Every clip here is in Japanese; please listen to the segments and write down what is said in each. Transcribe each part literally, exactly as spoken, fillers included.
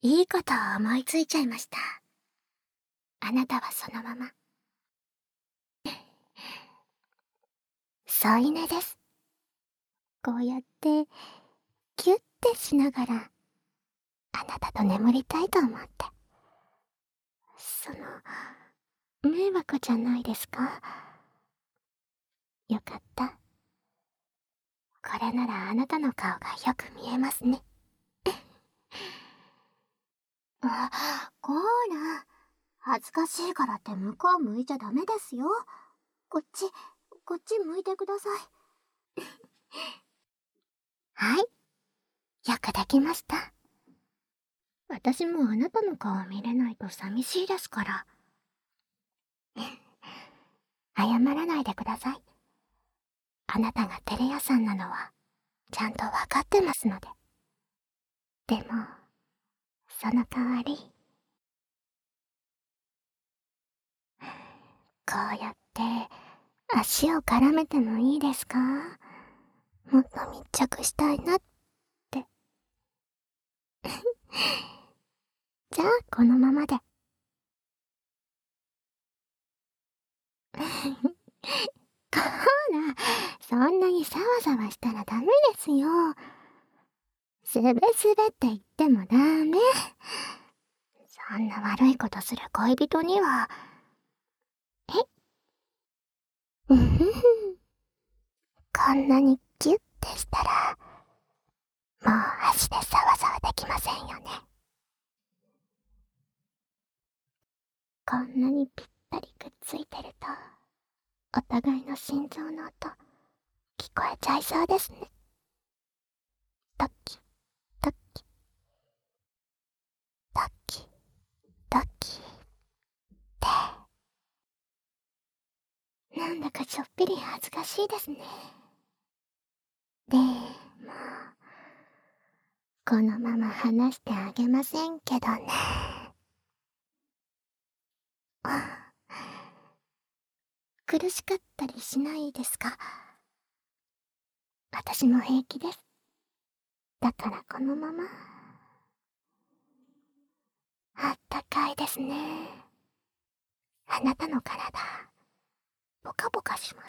いいことを思いついちゃいました。あなたはそのまま。添い寝です。こうやって、キュッてしながら、あなたと眠りたいと思って。その、迷惑じゃないですか？よかった。これならあなたの顔がよく見えますね。あ、こーら、恥ずかしいからって向こう向いちゃダメですよ。こっち、こっち向いてください。はい。よくできました。私もあなたの顔見れないと寂しいですから。謝らないでください。あなたが照れ屋さんなのは、ちゃんとわかってますので。でも、その代わり、こうやって、足を絡めてもいいですか？もっと密着したいなって。じゃあ、このままで。こーら、そんなにサワサワしたらダメですよ。すべすべって言ってもダメ。そんな悪いことする恋人には、えうふふ。こんなにギュッてしたら、もう足でサワサワできませんよね。こんなにぴったりくっついてると、お互いの心臓の音、聞こえちゃいそうですね。ドキ、ドキ、ドキ、ドキって。なんだかちょっぴり恥ずかしいですね。でも、このまま話してあげませんけどね。苦しかったりしないですか？私も平気です。だからこのまま。あったかいですね。あなたの体、ポカポカします。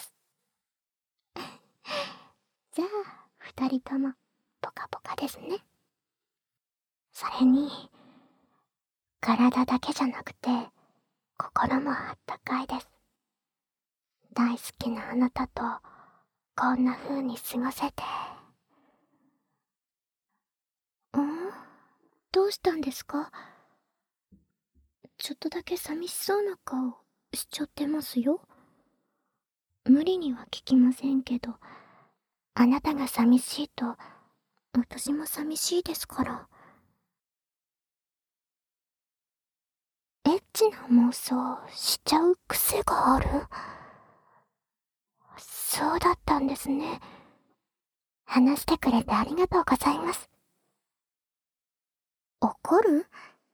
じゃあ、二人とも、ポカポカですね。それに、体だけじゃなくて、心もあったかいです。大好きなあなたと、こんな風に過ごせて。ん？どうしたんですか？ちょっとだけ寂しそうな顔しちゃってますよ。無理には聞きませんけど、あなたが寂しいと、私も寂しいですから。エッチな妄想しちゃう癖がある？そうだったんですね。話してくれてありがとうございます。怒る？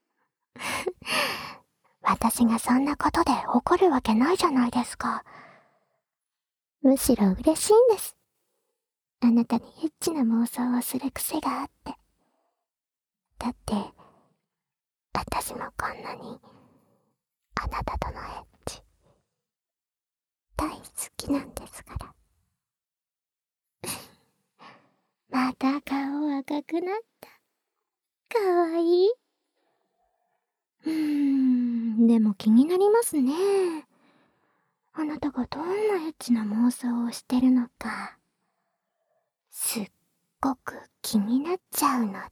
私がそんなことで怒るわけないじゃないですか。むしろ嬉しいんです。あなたにエッチな妄想をする癖があって。だって、私もこんなに、あなたとのエッチ、大好きなんですから。また顔赤くなった。かわいい。うーん、でも気になりますね。あなたがどんなエッチな妄想をしてるのか、すっごく気になっちゃうので、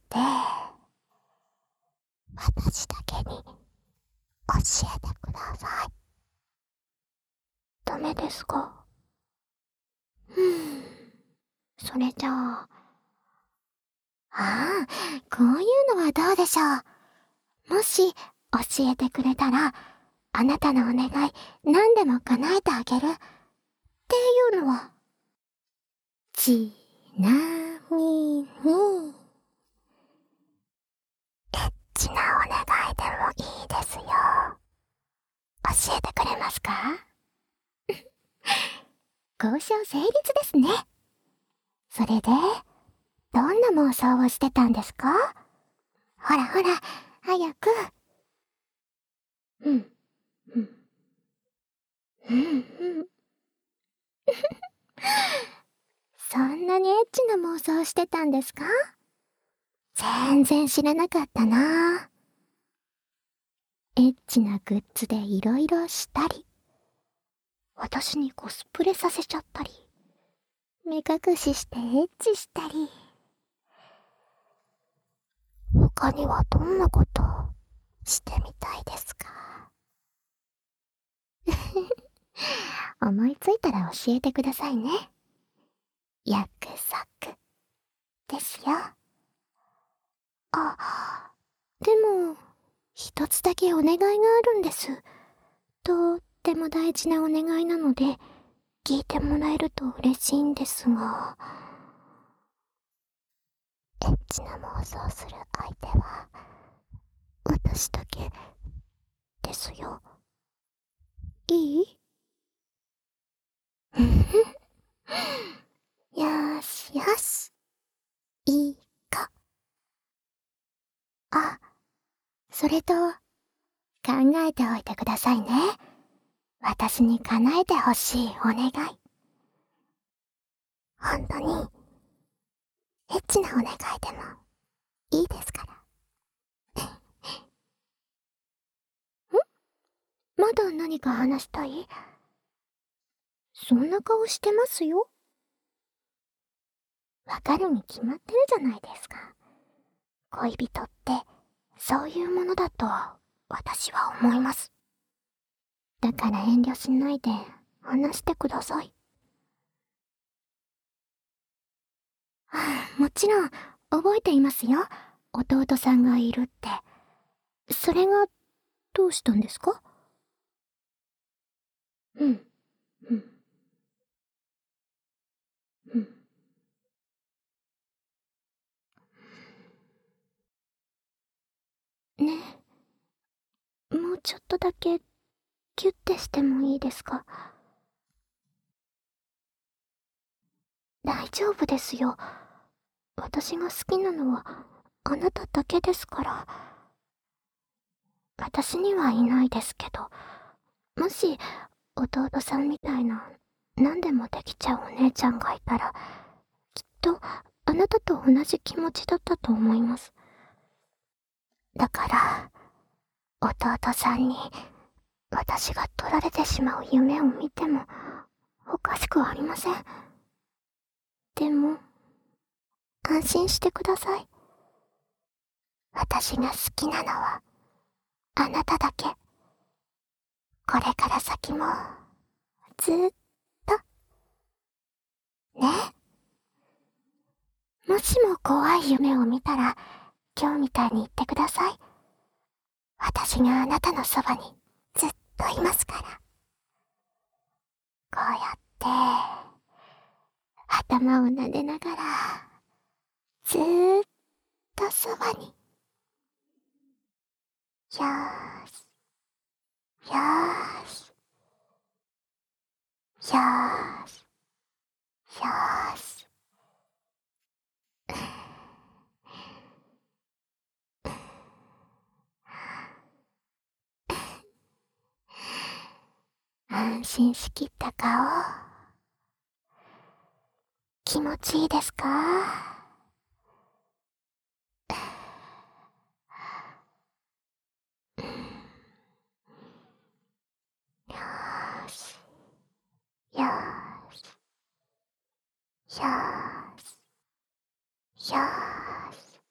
私だけに教えてください。ダメですか？うーん、それじゃあ、ああ、こういうのはどうでしょう。もし教えてくれたら、あなたのお願い何でも叶えてあげるっていうのは。ちなみに、エッチなお願いでもいいですよ。教えてくれますか？交渉成立ですね。それで、どんな妄想をしてたんですか？ほらほら、 早く。うん、うん、うん、うん。そんなにエッチな妄想してたんですか？全然知らなかったな。エッチなグッズでいろいろしたり、私にコスプレさせちゃったり、目隠ししてエッチしたり。他にはどんなことしてみたいですか？思いついたら教えてくださいね。約束ですよ。あ、でも、一つだけお願いがあるんです。とっても大事なお願いなので、聞いてもらえると嬉しいんですが。エッチな妄想する相手は、私だけですよ。いい？よーしよし。いいか。あ、それと、考えておいてくださいね。私に叶えてほしいお願い。本当に、エッチなお願いでも、いいですから。ん？まだ何か話したい？そんな顔してますよ。わかるに決まってるじゃないですか。恋人って、そういうものだと、私は思います。だから遠慮しないで、話してください。はあ、もちろん、覚えていますよ。弟さんがいるって。それが、どうしたんですか？うん、うん、うん。ね、もうちょっとだけ、キュッてしてもいいですか？大丈夫ですよ。私が好きなのは、あなただけですから。私にはいないですけど、もし、弟さんみたいな、何でもできちゃうお姉ちゃんがいたら、きっと、あなたと同じ気持ちだったと思います。だから、弟さんに、私が取られてしまう夢を見ても、おかしくありません。でも、安心してください。私が好きなのは、あなただけ。これから先も、ずーっと。ね。もしも怖い夢を見たら、今日みたいに言ってください。私があなたのそばに、ずっといますから。こうやって、頭を撫でながら、ずーっとそばに。よーし、よーし、よーし、よーし。安心しきった顔。気持ちいいですか？よーし、よーし、よーし、よーし。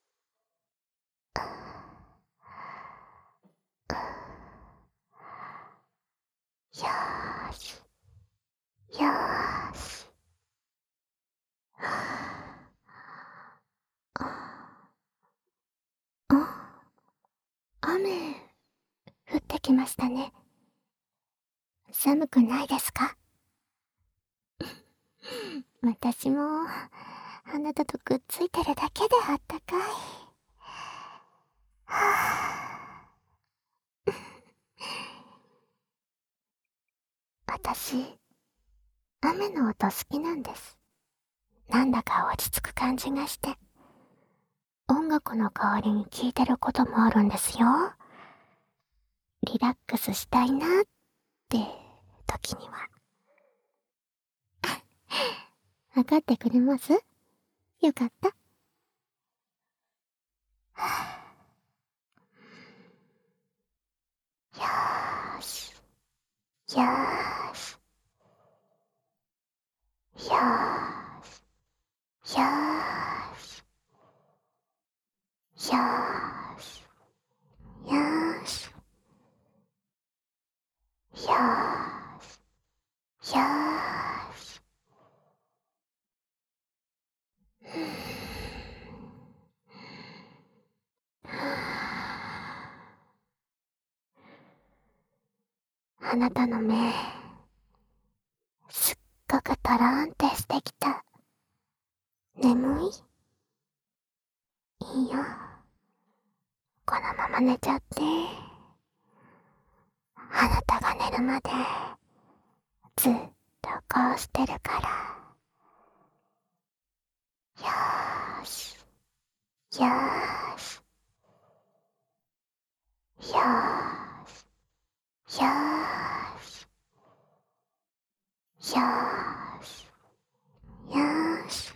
よーし、よーし。あ、雨、降ってきましたね。寒くないですか？私も、あなたとくっついてるだけであったかい。はぁ。私、雨の音好きなんです。なんだか落ち着く感じがして。 音楽の代わりに聴いてることもあるんですよ。リラックスしたいなって時には。わかってくれます？よかった。よーし。よーし。よーし。よーし。よーし。よーし。よーし。よーし。あなたの目、すっごくトローンってしてきた。眠い？いいよ。このまま寝ちゃって。あなたが寝るまで、ずっとこうしてるから。よーし。よーし。よーし。よーし。よーし。よーし。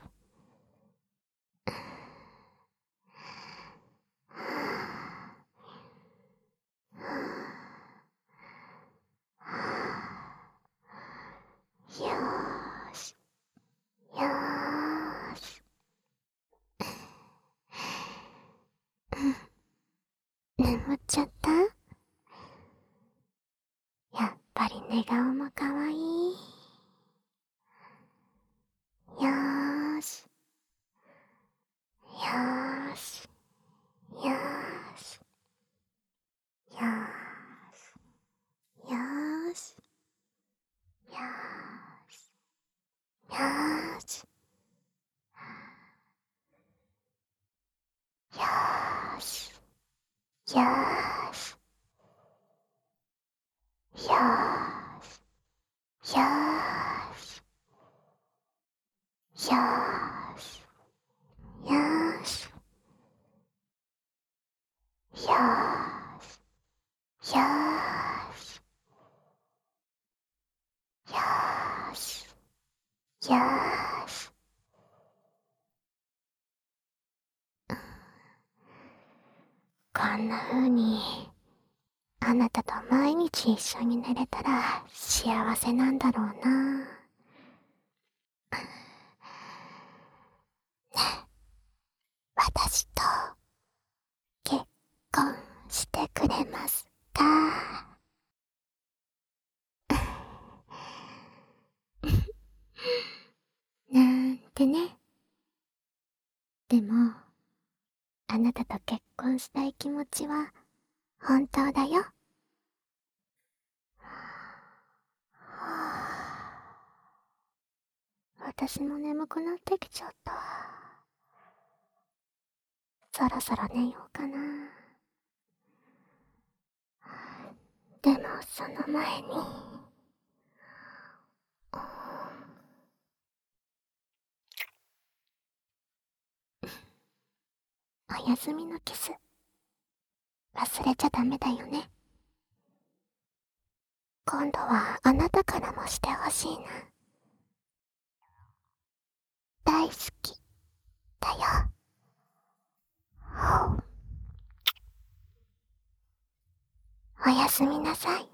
よーし。よーし。眠っちゃった？やっぱり寝顔もかわいい。よーし。よーし。よーし。よーし。よーし。よーし。よーし。よーし。よーし。よーし。よーし。よーし。よーし。よーし。よーし。よーし。よーし。こんな風に、あなたと毎日一緒に寝れたら幸せなんだろうな。ねえ、私と結婚してくれますか？なんてね。でも、あなたと結婚したい気持ちは本当だよ。私も眠くなってきちゃった。そろそろ寝ようかな。でもその前に、おやすみのキス忘れちゃダメだよね。今度はあなたからもしてほしいな。大好きだよ。おやすみなさい。